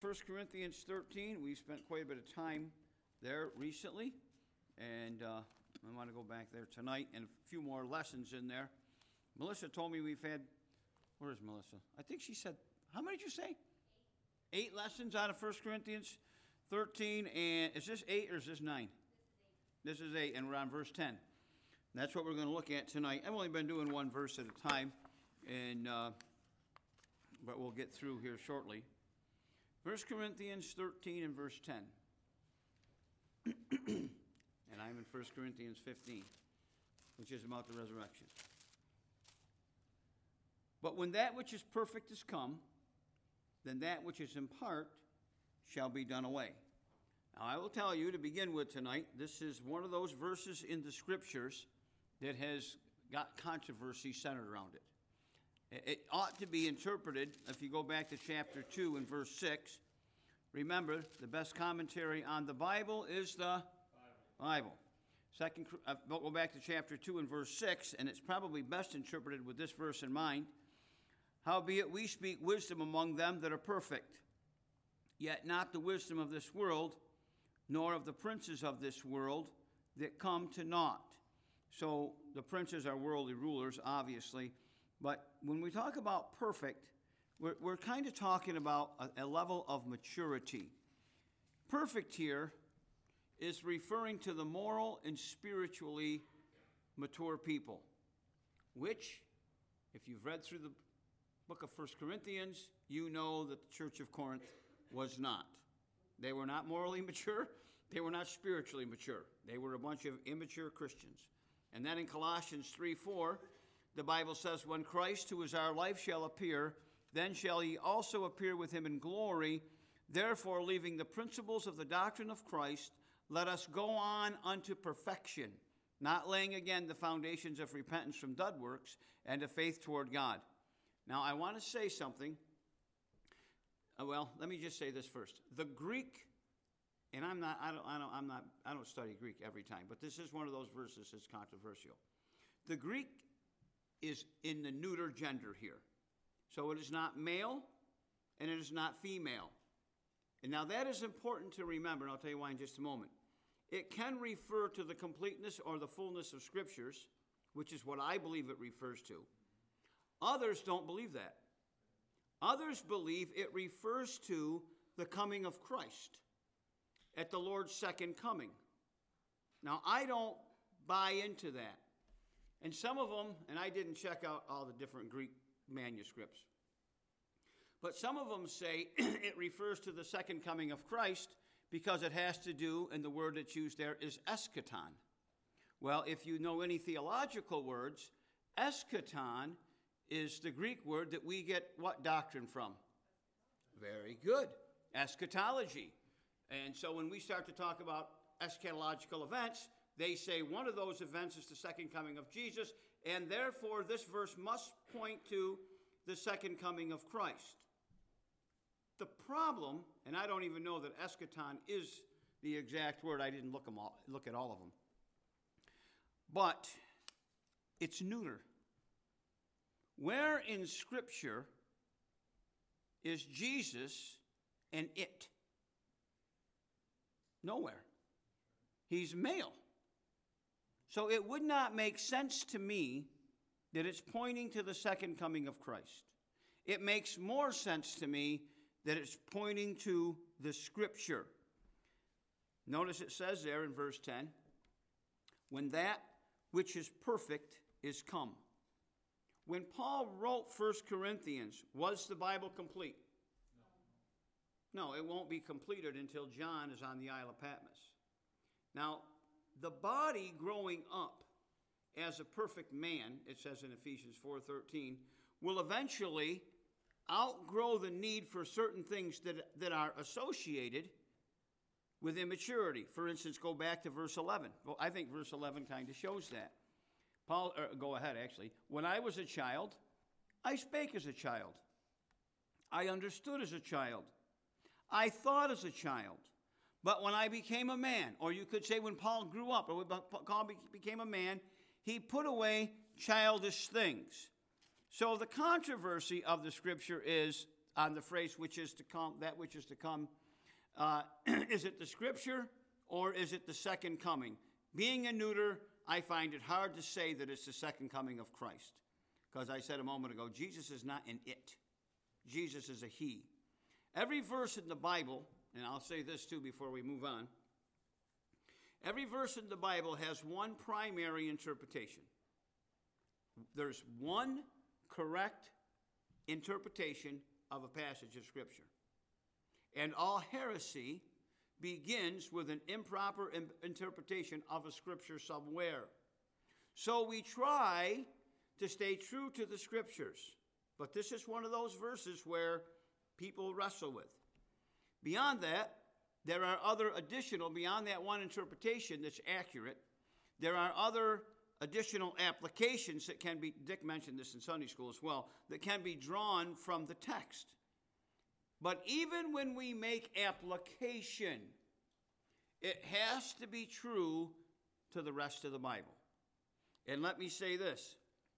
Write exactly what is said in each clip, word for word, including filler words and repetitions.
First Corinthians thirteen. We spent quite a bit of time there recently, and uh, I want to go back there tonight, and a few more lessons in there. Melissa told me we've had, where is Melissa? I think she said, how many did you say? Eight, eight lessons out of First Corinthians thirteen, and is this eight or is this nine? This is eight. This is eight, and we're on verse ten. And that's what we're going to look at tonight. I've only been doing one verse at a time, and uh, but we'll get through here shortly. First Corinthians thirteen and verse ten. And I'm in First Corinthians fifteen, which is about the resurrection. But when that which is perfect is come, then that which is in part shall be done away. Now I will tell you to begin with tonight, this is one of those verses in the Scriptures that has got controversy centered around it. It ought to be interpreted, if you go back to chapter two and verse six, remember, the best commentary on the Bible is the Bible. Bible. Second, uh, go back to chapter two and verse six, and it's probably best interpreted with this verse in mind. Howbeit we speak wisdom among them that are perfect, yet not the wisdom of this world, nor of the princes of this world that come to naught. So the princes are worldly rulers, obviously. But when we talk about perfect, we're, we're kind of talking about a, a level of maturity. Perfect here is referring to the moral and spiritually mature people, which, if you've read through the book of First Corinthians, you know that the church of Corinth was not. They were not morally mature. They were not spiritually mature. They were a bunch of immature Christians. And then in Colossians three four, the Bible says, when Christ, who is our life, shall appear, then shall ye also appear with him in glory. Therefore, leaving the principles of the doctrine of Christ, let us go on unto perfection, not laying again the foundations of repentance from dead works and of faith toward God. Now, I want to say something. Uh, well, let me just say this first. The Greek, and I'm not, I don't, I don't, I'm not, I don't study Greek every time, but this is one of those verses that's controversial. The Greek is in the neuter gender here. So it is not male and it is not female. And now that is important to remember, and I'll tell you why in just a moment. It can refer to the completeness or the fullness of Scriptures, which is what I believe it refers to. Others don't believe that. Others believe it refers to the coming of Christ at the Lord's second coming. Now, I don't buy into that. And some of them, and I didn't check out all the different Greek manuscripts, but some of them say it refers to the second coming of Christ because it has to do, and the word that's used there is eschaton. Well, if you know any theological words, eschaton is the Greek word that we get what doctrine from? Very good. Eschatology. And so when we start to talk about eschatological events, they say one of those events is the second coming of Jesus, and therefore this verse must point to the second coming of Christ. The problem, and I don't even know that eschaton is the exact word. I didn't look, them all, look at all of them. But it's neuter. Where in Scripture is Jesus and it? Nowhere. He's male. So it would not make sense to me that it's pointing to the second coming of Christ. It makes more sense to me that it's pointing to the Scripture. Notice it says there in verse ten, when that which is perfect is come. When Paul wrote First Corinthians, was the Bible complete? No. No, it won't be completed until John is on the Isle of Patmos. Now, the body growing up as a perfect man, it says in Ephesians four thirteen, will eventually outgrow the need for certain things that, that are associated with immaturity. For instance, go back to verse eleven. Well, I think verse eleven kind of shows that. Paul, uh, go ahead, actually. When I was a child, I spake as a child. I understood as a child. I thought as a child. But when I became a man, or you could say when Paul grew up, or when Paul became a man, he put away childish things. So the controversy of the Scripture is on the phrase which is to come, that which is to come. Uh, is it the Scripture or is it the second coming? Being a neuter, I find it hard to say that it's the second coming of Christ. Because I said a moment ago, Jesus is not an it. Jesus is a he. Every verse in the Bible, and I'll say this too before we move on, every verse in the Bible has one primary interpretation. There's one correct interpretation of a passage of Scripture. And all heresy begins with an improper im- interpretation of a Scripture somewhere. So we try to stay true to the Scriptures. But this is one of those verses where people wrestle with. Beyond that, there are other additional, beyond that one interpretation that's accurate, there are other additional applications that can be, Dick mentioned this in Sunday school as well, that can be drawn from the text. But even when we make application, it has to be true to the rest of the Bible. And let me say this.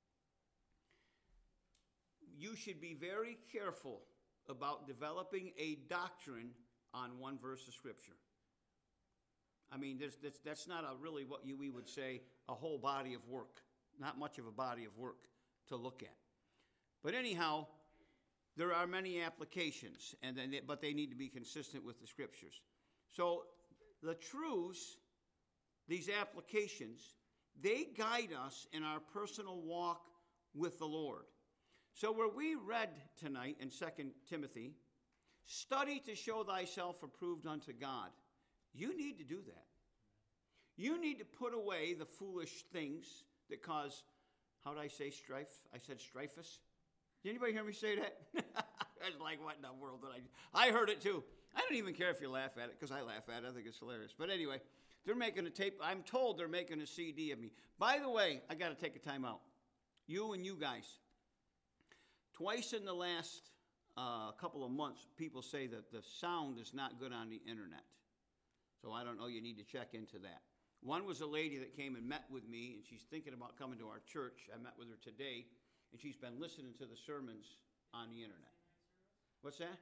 You should be very careful about developing a doctrine on one verse of Scripture. I mean, there's, that's, that's not a really what you, we would say a whole body of work. Not much of a body of work to look at. But anyhow, there are many applications, and then they, but they need to be consistent with the Scriptures. So the truths, these applications, they guide us in our personal walk with the Lord. So where we read tonight in Second Timothy, study to show thyself approved unto God. You need to do that. You need to put away the foolish things that cause, how did I say strife? I said strifus. Did anybody hear me say that? I was like, what in the world did I do? I heard it too. I don't even care if you laugh at it, because I laugh at it. I think it's hilarious. But anyway, they're making a tape. I'm told they're making a C D of me. By the way, I got to take a time out. You and you guys. Twice in the last uh, couple of months, people say that the sound is not good on the internet. So I don't know, you need to check into that. One was a lady that came and met with me, and she's thinking about coming to our church. I met with her today, and she's been listening to the sermons on the internet. What's that?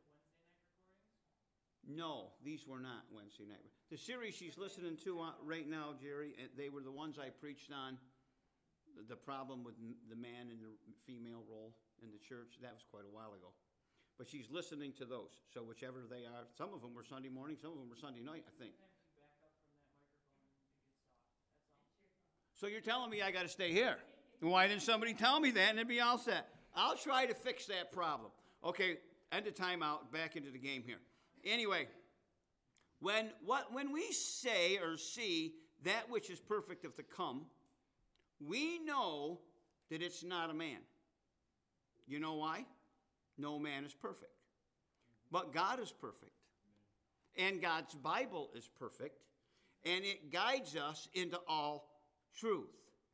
No, these were not Wednesday night. The series she's listening to right now, Jerry, they were the ones I preached on, the problem with the man and the female role in the church. That was quite a while ago. But she's listening to those. So whichever they are, some of them were Sunday morning, some of them were Sunday night, I think. So you're telling me I got to stay here? Why didn't somebody tell me that and it'd be all set? I'll try to fix that problem. Okay, end of timeout, back into the game here. Anyway, when what when we say or see that which is perfect of to come, we know that it's not a man. You know why? No man is perfect. But God is perfect. And God's Bible is perfect. And it guides us into all truth.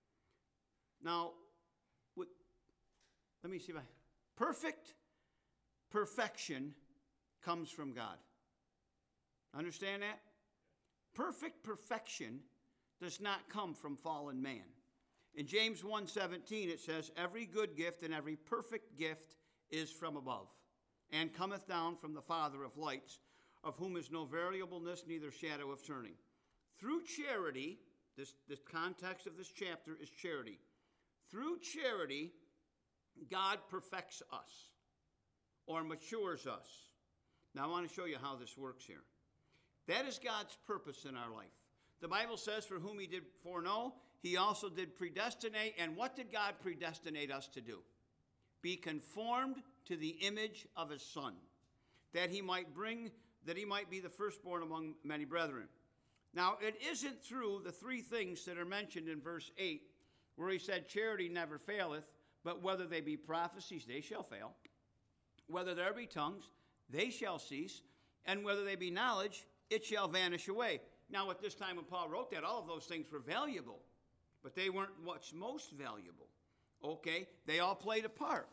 Now, what, let me see if I... Perfect perfection comes from God. Understand that? Perfect perfection does not come from fallen man. In James one seventeen it says, every good gift and every perfect gift is from above, and cometh down from the Father of lights, of whom is no variableness, neither shadow of turning. Through charity, this, the context of this chapter is charity. Through charity, God perfects us, or matures us. Now I want to show you how this works here. That is God's purpose in our life. The Bible says, for whom he did foreknow, he also did predestinate. And what did God predestinate us to do? Be conformed to the image of his Son, that he might bring, that he might be the firstborn among many brethren. Now, it isn't through the three things that are mentioned in verse eight, where he said, charity never faileth, but whether they be prophecies, they shall fail. Whether there be tongues, they shall cease. And whether they be knowledge, it shall vanish away. Now, at this time when Paul wrote that, all of those things were valuable, but they weren't what's most valuable. Okay? They all played a part.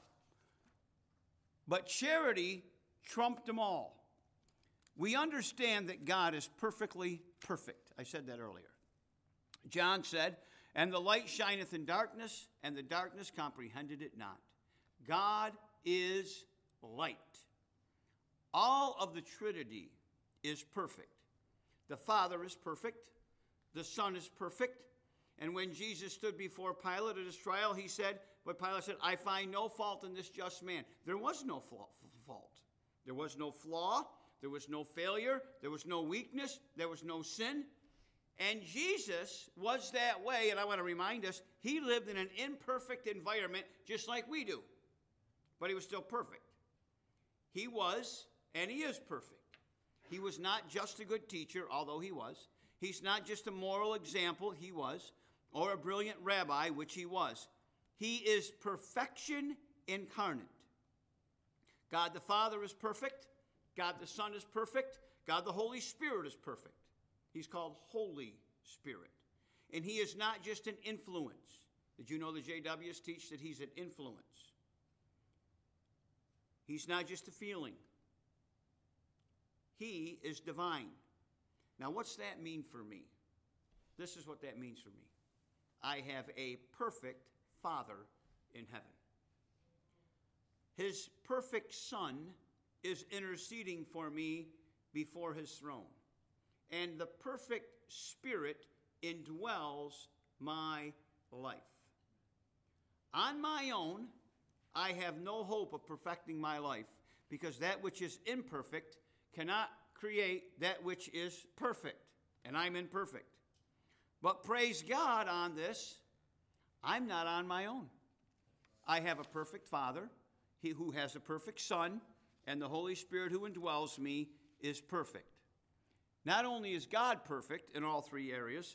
But charity trumped them all. We understand that God is perfectly perfect. I said that earlier. John said, and the light shineth in darkness, and the darkness comprehended it not. God is light. All of the Trinity is perfect. The Father is perfect. The Son is perfect. And when Jesus stood before Pilate at his trial, he said, but Pilate said, I find no fault in this just man. There was no fault. There was no flaw. There was no failure. There was no weakness. There was no sin. And Jesus was that way, and I want to remind us, he lived in an imperfect environment just like we do. But he was still perfect. He was, and he is perfect. He was not just a good teacher, although he was. He's not just a moral example, he was, or a brilliant rabbi, which he was. He is perfection incarnate. God the Father is perfect. God the Son is perfect. God the Holy Spirit is perfect. He's called Holy Spirit. And he is not just an influence. Did you know the J Ws teach that he's an influence? He's not just a feeling. He is divine. Now, what's that mean for me? This is what that means for me. I have a perfect Father in heaven. His perfect Son is interceding for me before his throne. And the perfect Spirit indwells my life. On my own, I have no hope of perfecting my life, because that which is imperfect cannot create that which is perfect, and I'm imperfect. But praise God on this, I'm not on my own. I have a perfect Father, he who has a perfect Son, and the Holy Spirit who indwells me is perfect. Not only is God perfect in all three areas,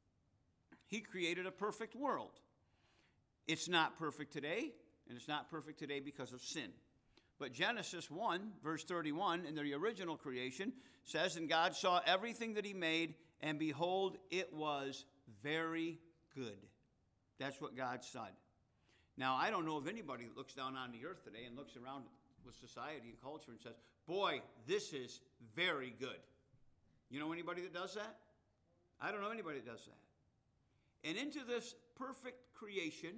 he created a perfect world. It's not perfect today, and it's not perfect today because of sin. But Genesis one, verse thirty-one, in the original creation, says, and God saw everything that he made, and behold, it was very good. That's what God said. Now, I don't know of anybody that looks down on the earth today and looks around with society and culture and says, boy, this is very good. You know anybody that does that? I don't know anybody that does that. And into this perfect creation,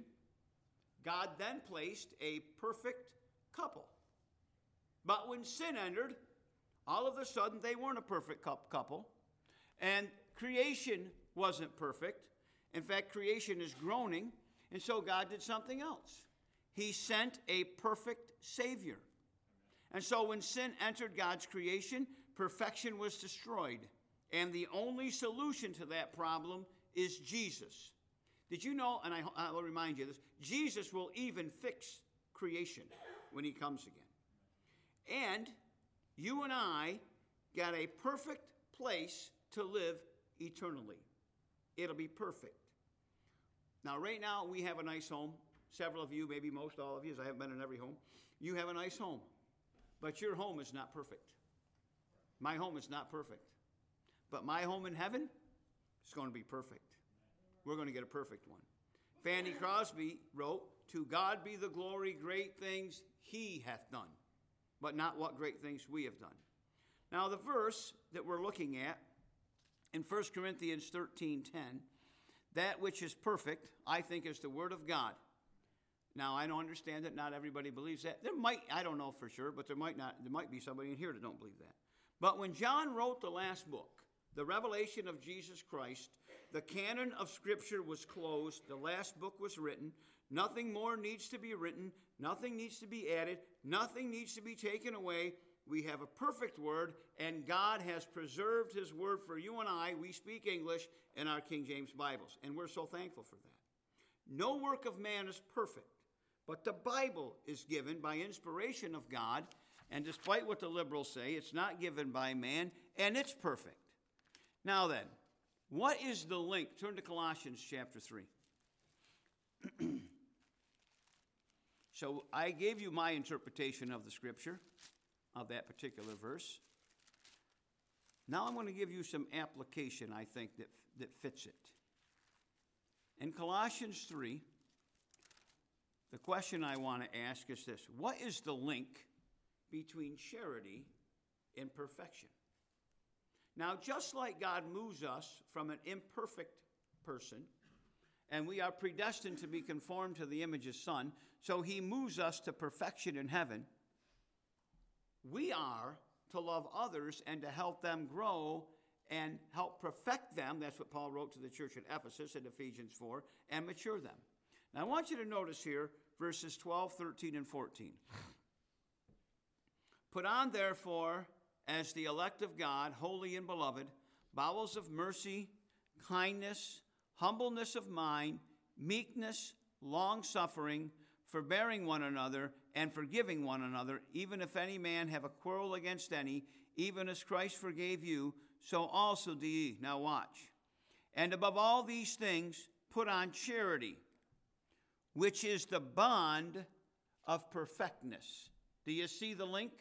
God then placed a perfect couple. But when sin entered, all of a sudden they weren't a perfect couple. And creation wasn't perfect. In fact, creation is groaning. And so God did something else. He sent a perfect Savior. And so when sin entered God's creation, perfection was destroyed. And the only solution to that problem is Jesus. Did you know, and I, I will remind you of this, Jesus will even fix creation when he comes again. And you and I got a perfect place to live eternally. It'll be perfect. Now, right now, we have a nice home. Several of you, maybe most all of you, as I haven't been in every home, you have a nice home. But your home is not perfect. My home is not perfect. But my home in heaven is going to be perfect. We're going to get a perfect one. Fanny Crosby wrote, to God be the glory, great things he hath done, but not what great things we have done. Now, the verse that we're looking at in First Corinthians thirteen ten, that which is perfect, I think, is the Word of God. Now, I don't understand that not everybody believes that. There might, I don't know for sure, but there might not. There might be somebody in here that don't believe that. But when John wrote the last book, the revelation of Jesus Christ, the canon of Scripture was closed. The last book was written. Nothing more needs to be written. Nothing needs to be added. Nothing needs to be taken away. We have a perfect word, and God has preserved his word for you and I. We speak English in our King James Bibles, and we're so thankful for that. No work of man is perfect, but the Bible is given by inspiration of God, and despite what the liberals say, it's not given by man, and it's perfect. Now then, what is the link? Turn to Colossians chapter three. So I gave you my interpretation of the Scripture, of that particular verse. Now I'm going to give you some application, I think, that, that fits it. In Colossians three, the question I want to ask is this: what is the link between charity and perfection? Now, just like God moves us from an imperfect person, and we are predestined to be conformed to the image of His Son, so he moves us to perfection in heaven. We are to love others and to help them grow and help perfect them. That's what Paul wrote to the church at Ephesus in Ephesians four, and mature them. Now I want you to notice here verses twelve, thirteen, and fourteen. Put on, therefore, as the elect of God, holy and beloved, bowels of mercy, kindness, humbleness of mind, meekness, long-suffering, forbearing one another, and forgiving one another, even if any man have a quarrel against any, even as Christ forgave you, so also do ye. Now watch. And above all these things, put on charity, which is the bond of perfectness. Do you see the link?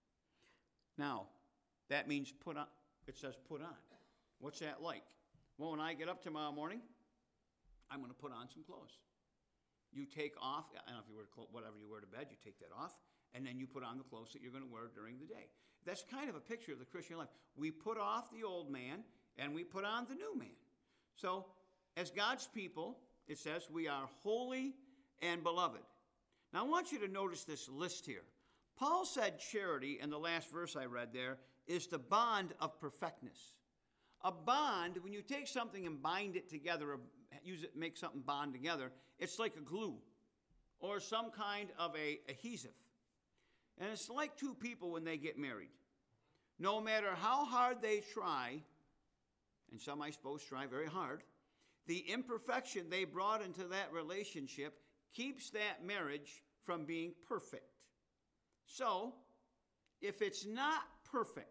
Now, that means put on. It says put on. What's that like? Well, when I get up tomorrow morning, I'm going to put on some clothes. You take off, I don't know if you wear whatever you wear to bed, you take that off, and then you put on the clothes that you're going to wear during the day. That's kind of a picture of the Christian life. We put off the old man, and we put on the new man. So, as God's people, it says, we are holy and beloved. Now, I want you to notice this list here. Paul said charity, in the last verse I read there, is the bond of perfectness. A bond, when you take something and bind it together, or use it, make something bond together, it's like a glue or some kind of a adhesive. And it's like two people when they get married. No matter how hard they try, and some I suppose try very hard, the imperfection they brought into that relationship keeps that marriage from being perfect. So, if it's not perfect,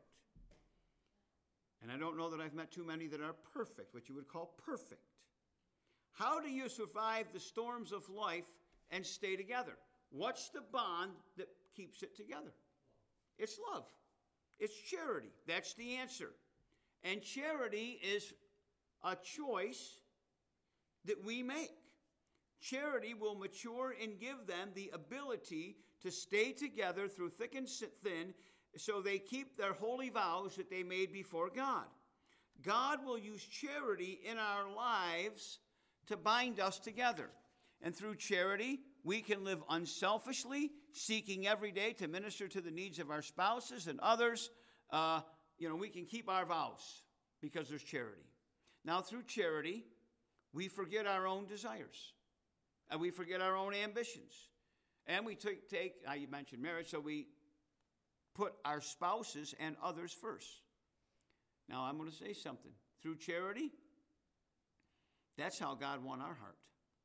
and I don't know that I've met too many that are perfect, what you would call perfect, how do you survive the storms of life and stay together? What's the bond that keeps it together? It's love. It's charity. That's the answer. And charity is a choice that we make. Charity will mature and give them the ability to stay together through thick and thin, so they keep their holy vows that they made before God. God will use charity in our lives to bind us together. And through charity, we can live unselfishly, seeking every day to minister to the needs of our spouses and others. Uh, you know, we can keep our vows because there's charity. Now, through charity, we forget our own desires. And we forget our own ambitions. And we take, take uh, you mentioned marriage, so we put our spouses and others first. Now, I'm going to say something. Through charity, that's how God won our heart.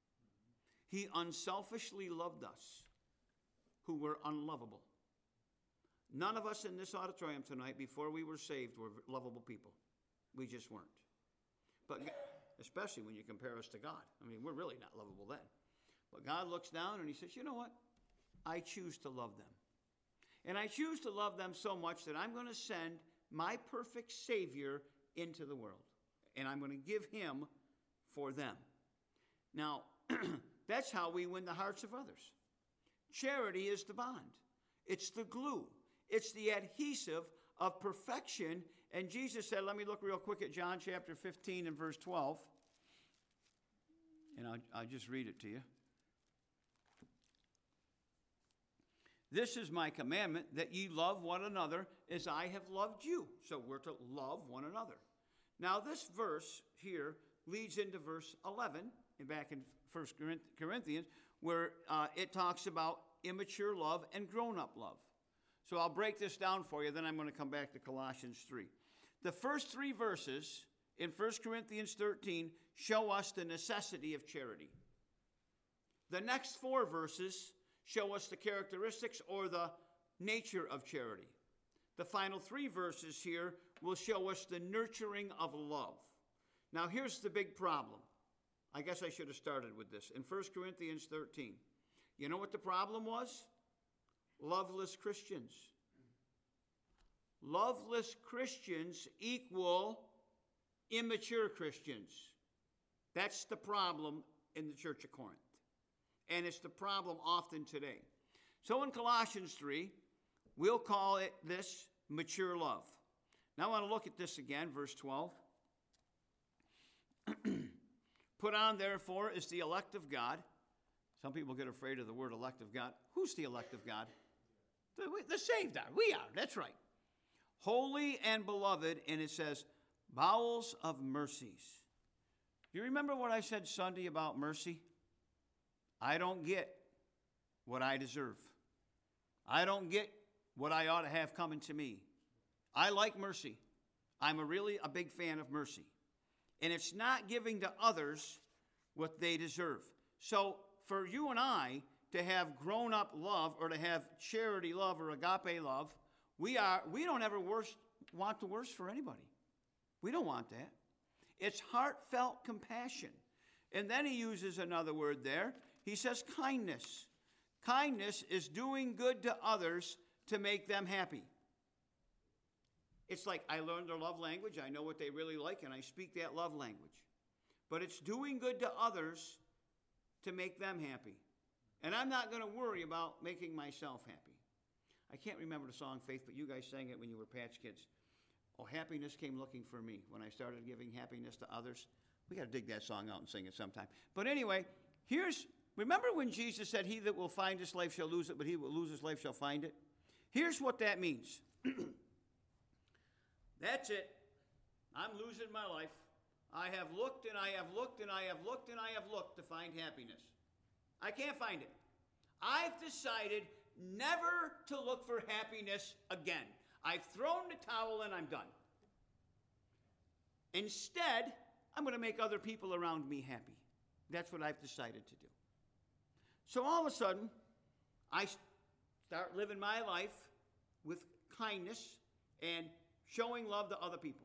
He unselfishly loved us, who were unlovable. None of us in this auditorium tonight, before we were saved, were lovable people. We just weren't. But especially when you compare us to God. I mean, we're really not lovable then. But God looks down and he says, you know what? I choose to love them. And I choose to love them so much that I'm going to send my perfect Savior into the world. And I'm going to give him for them. Now, that's how we win the hearts of others. Charity is the bond. It's the glue. It's the adhesive of perfection. And Jesus said, let me look real quick at John chapter fifteen and verse twelve. And I'll, I'll just read it to you. This is my commandment, that ye love one another as I have loved you. So we're to love one another. Now this verse here leads into verse eleven, and back in First Corinthians, where uh, it talks about immature love and grown-up love. So I'll break this down for you, then I'm going to come back to Colossians three. The first three verses in First Corinthians thirteen show us the necessity of charity. The next four verses show us the characteristics or the nature of charity. The final three verses here will show us the nurturing of love. Now here's the big problem. I guess I should have started with this. In First Corinthians thirteen, you know what the problem was? Loveless Christians. Loveless Christians equal immature Christians. That's the problem in the Church of Corinth. And it's the problem often today. So in Colossians three, we'll call it this mature love. Now I want to look at this again, verse twelve. Put on, therefore, is the elect of God. Some people get afraid of the word elect of God. Who's the elect of God? The, the saved are. We are. That's right. Holy and beloved, and it says, bowels of mercies. You remember what I said Sunday about mercy? I don't get what I deserve. I don't get what I ought to have coming to me. I like mercy. I'm a really a big fan of mercy. And it's not giving to others what they deserve. So for you and I to have grown-up love or to have charity love or agape love, we are we don't ever worst, want the worst for anybody. We don't want that. It's heartfelt compassion. And then he uses another word there. He says kindness. Kindness is doing good to others to make them happy. It's like I learned their love language. I know what they really like, and I speak that love language. But it's doing good to others to make them happy. And I'm not going to worry about making myself happy. I can't remember the song, Faith, but you guys sang it when you were Patch Kids. Oh, happiness came looking for me when I started giving happiness to others. We got to dig that song out and sing it sometime. But anyway, here's, remember when Jesus said, he that will find his life shall lose it, but he that will lose his life shall find it? Here's what that means. That's it. I'm losing my life. I have looked and I have looked and I have looked and I have looked to find happiness. I can't find it. I've decided never to look for happiness again. I've thrown the towel and I'm done. Instead, I'm going to make other people around me happy. That's what I've decided to do. So all of a sudden, I start living my life with kindness and showing love to other people,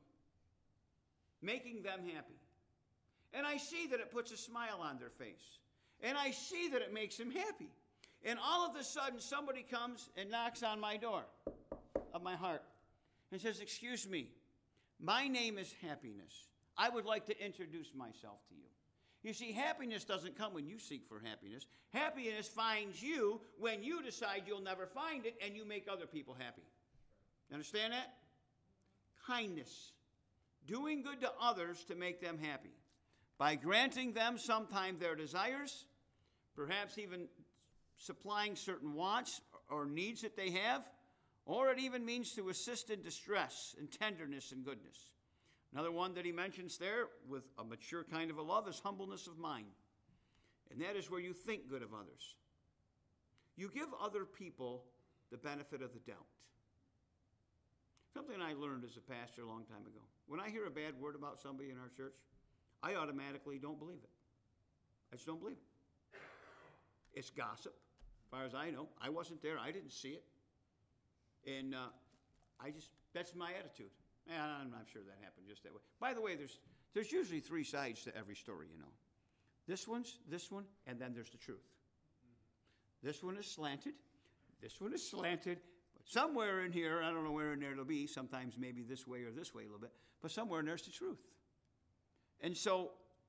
making them happy. And I see that it puts a smile on their face. And I see that it makes them happy. And all of a sudden, somebody comes and knocks on my door of my heart and says, excuse me, my name is Happiness. I would like to introduce myself to you. You see, happiness doesn't come when you seek for happiness. Happiness finds you when you decide you'll never find it and you make other people happy. Understand that? Kindness. Doing good to others to make them happy. By granting them sometime their desires, perhaps even supplying certain wants or needs that they have, or it even means to assist in distress and tenderness and goodness. Another one that he mentions there with a mature kind of a love is humbleness of mind. And that is where you think good of others. You give other people the benefit of the doubt. Something I learned as a pastor a long time ago. When I hear a bad word about somebody in our church, I automatically don't believe it. I just don't believe it. It's gossip, as far as I know. I wasn't there. I didn't see it. And uh, I just, that's my attitude. And I'm not sure that happened just that way. By the way, there's, there's usually three sides to every story, you know. This one's, this one, and then there's the truth. This one is slanted. This one is slanted. But somewhere in here, I don't know where in there it'll be, sometimes maybe this way or this way a little bit, but somewhere in there's the truth. And so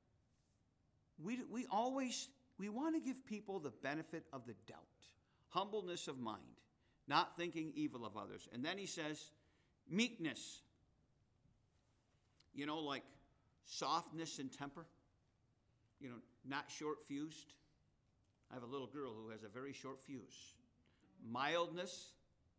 we, we always, we want to give people the benefit of the doubt, humbleness of mind, not thinking evil of others. And then he says, meekness. You know, like softness and temper. You know, not short-fused. I have a little girl who has a very short fuse. Mildness,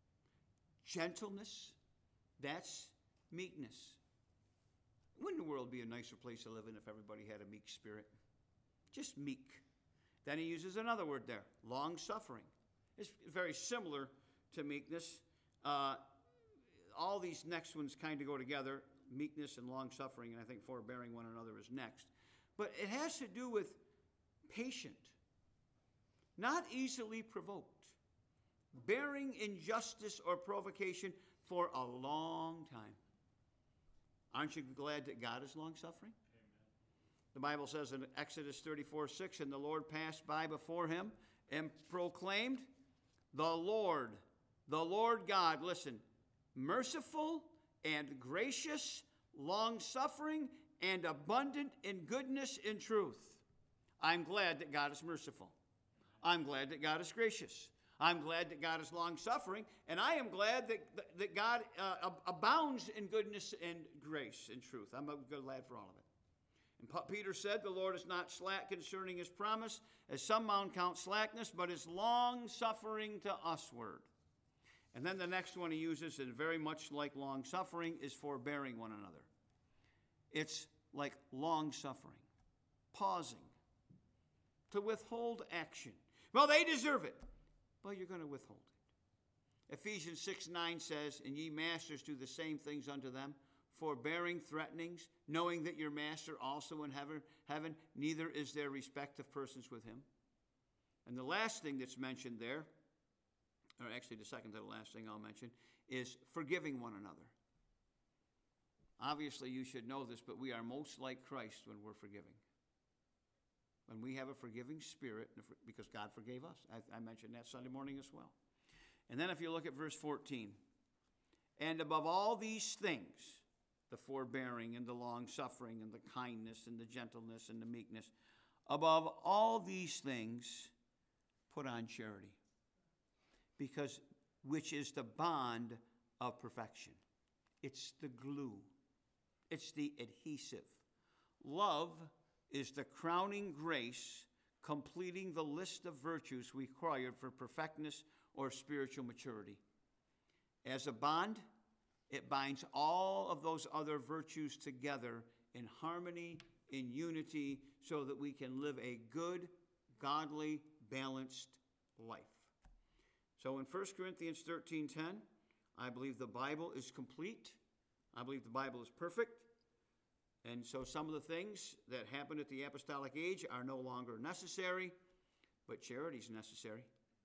gentleness, that's meekness. Wouldn't the world be a nicer place to live in if everybody had a meek spirit? Just meek. Then he uses another word there, long-suffering. It's very similar to meekness. Uh, all these next ones kind of go together, meekness and long-suffering, and I think forbearing one another is next. But it has to do with patient, not easily provoked, bearing injustice or provocation for a long time. Aren't you glad that God is long-suffering? Amen. The Bible says in Exodus thirty-four six, and the Lord passed by before him and proclaimed, the Lord, the Lord God, listen, merciful and gracious, long-suffering, and abundant in goodness and truth. I'm glad that God is merciful. I'm glad that God is gracious. I'm glad that God is long-suffering, and I am glad that, that God uh, abounds in goodness and grace and truth. I'm glad for all of it. And Peter said, the Lord is not slack concerning his promise, as some men count slackness, but is long-suffering to usward. And then the next one he uses, and very much like long-suffering, is forbearing one another. It's like long-suffering, pausing, to withhold action. Well, they deserve it, but you're going to withhold it. Ephesians six nine says, and ye masters do the same things unto them, forbearing threatenings, knowing that your master also in heaven, heaven neither is there respect of persons with him. And the last thing that's mentioned there, or actually the second to the last thing I'll mention, is forgiving one another. Obviously, you should know this, but we are most like Christ when we're forgiving. When we have a forgiving spirit, because God forgave us. I, I mentioned that Sunday morning as well. And then if you look at verse fourteen, and above all these things, the forbearing and the long-suffering and the kindness and the gentleness and the meekness, above all these things, put on charity, because which is the bond of perfection. It's the glue. It's the adhesive. Love is the crowning grace, completing the list of virtues required for perfectness or spiritual maturity. As a bond, it binds all of those other virtues together in harmony, in unity, so that we can live a good, godly, balanced life. So in First Corinthians thirteen ten, I believe the Bible is complete. I believe the Bible is perfect. And so some of the things that happened at the apostolic age are no longer necessary, but charity is necessary.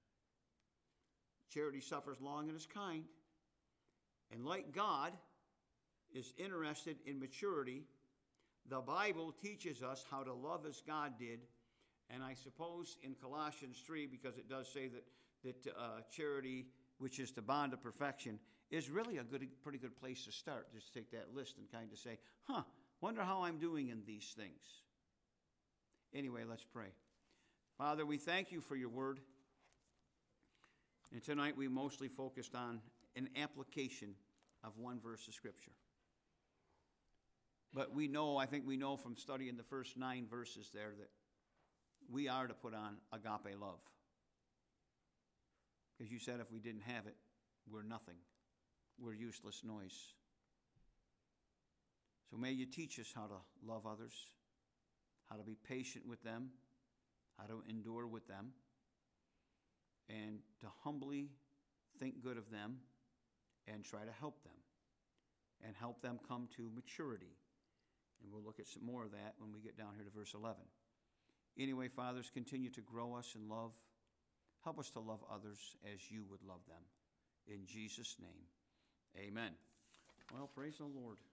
Charity suffers long and is kind. And like God is interested in maturity, the Bible teaches us how to love as God did. And I suppose in Colossians three, because it does say that, that uh, charity, which is the bond of perfection, is really a good, pretty good place to start. Just take that list and kind of say, huh, wonder how I'm doing in these things. Anyway, let's pray. Father, we thank you for your word. And tonight we mostly focused on an application of one verse of Scripture. But we know, I think we know from studying the first nine verses there, that we are to put on agape love. Because you said if we didn't have it, we're nothing. We're useless noise. So may you teach us how to love others, how to be patient with them, how to endure with them, and to humbly think good of them and try to help them and help them come to maturity. And we'll look at some more of that when we get down here to verse eleven. Anyway, fathers, continue to grow us in love. Help us to love others as you would love them. In Jesus' name, amen. Well, praise the Lord.